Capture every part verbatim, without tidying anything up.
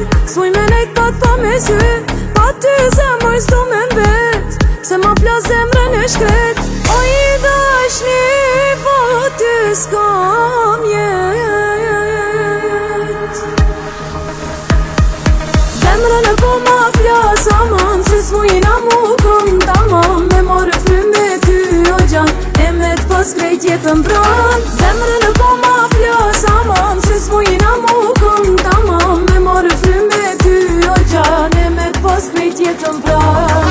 S'muj me nejt pat pa me sy, pa ty zemër s'do me mbet, se ma plas zemrën e shkret. O i dashni, pa ty s'kam jet. Zemrën e po ma plas aman, se s'mujna mu kom tamam, me marrë fryme ty o gjan, e me t'pas krejt jetën pran. Zemrën e po ma plas aman, se s'mujna mu kom tamam, me marrë fryme ty o gjan, e me t'pas krejt jetën pran.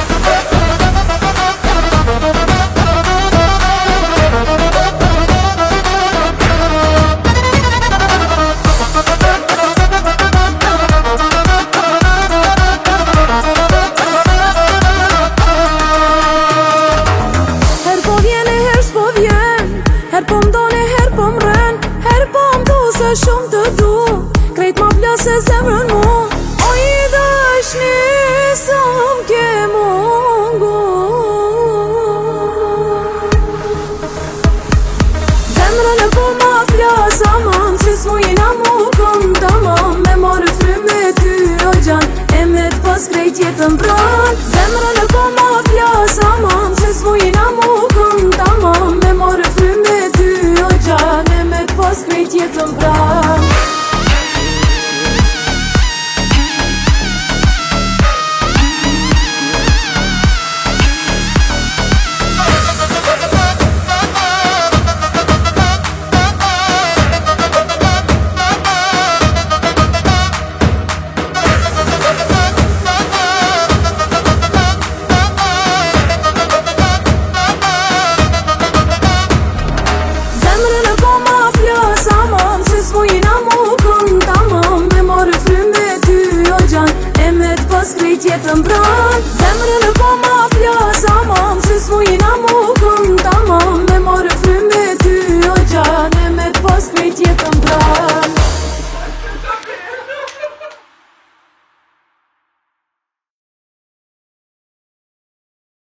Her po m'done, her po m'ren, her po m'du se shumë të du, krejt ma plas e zemrën mu. O i dashni, sa m'ke mungu. Zemrën e po ma plas aman, se s'mujna mu kom tamam, me marrë fryme ty o gjan, e me t'pas krejt jetën pran. Zemrën e po ma plas aman, se s'mujna mu kom tamam, me marrë fryme ty o gjan, e me t'pas krejt jetën pran. Krejt jetën pran, zemrën e po ma plas aman, se s'mujna mu